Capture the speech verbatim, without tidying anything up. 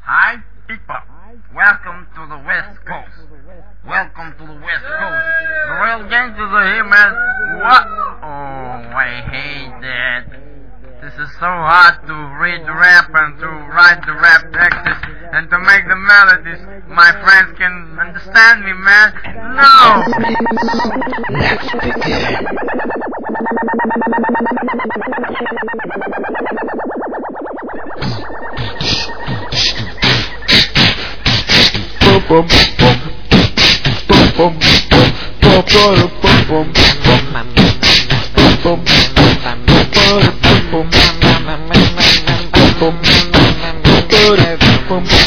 Hi, people. Welcome to the West Coast. Welcome to the West Coast. The real gangsters are here, man. What? Oh, I hate that. This is so hard to read the rap and to write the rap texts and to make the melodies. My friends can understand me, man. No! Let's begin. Bum bum bum bum bum bum bum bum bum bum bum